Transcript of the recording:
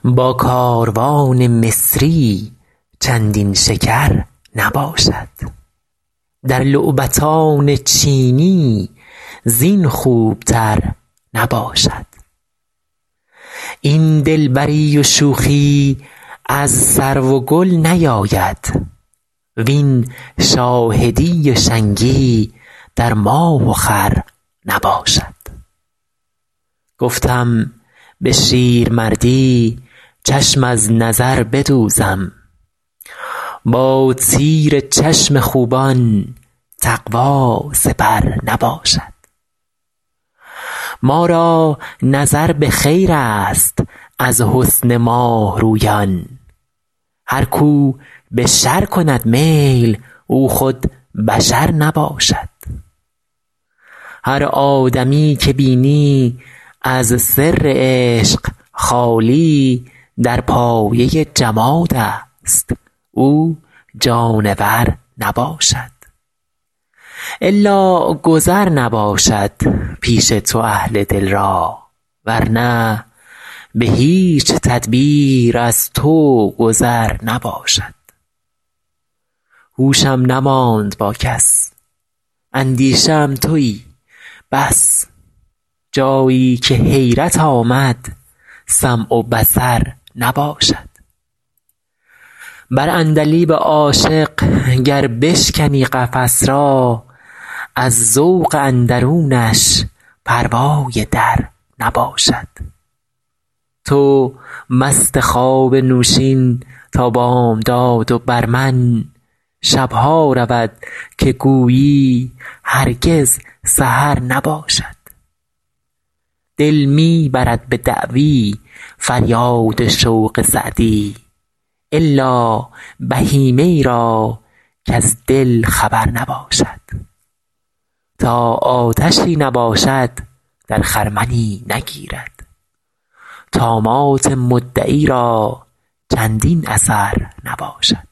با کاروان مصری چندین شکر نباشد. در لعبتان چینی زین خوبتر نباشد. این دلبری و شوخی از سرو و گل نیاید، وین شاهدی و شنگی در ماه و خور نباشد. گفتم به شیرمردی چشم از نظر بدوزم، با تیر چشم خوبان تقوا سپر نباشد. ما را نظر به خیر است از حسن ماه رویان، هر کو به شر کند میل او خود بشر نباشد. هر آدمی که بینی از سر عشق خالی، در پایه جماد است او جانور نباشد. الا گذر نباشد پیش تو اهل دل را، ورنه به هیچ تدبیر از تو گذر نباشد. هوشم نماند با کس، اندیشه ام تویی بس، جایی که حیرت آمد سمع و بصر نباشد. بر عندلیب عاشق گر بشکنی قفس را، از ذوق اندرونش پروای در نباشد. تو مست خواب نوشین تا بامداد و بر من شبها رود که گویی هرگز سحر نباشد. دل می برد به دعوی فریاد شوق سعدی، الا بهیمه ای را کز دل خبر نباشد. تا آتشی نباشد در خرمنی نگیرد، طامات مدعی را چندین اثر نباشد.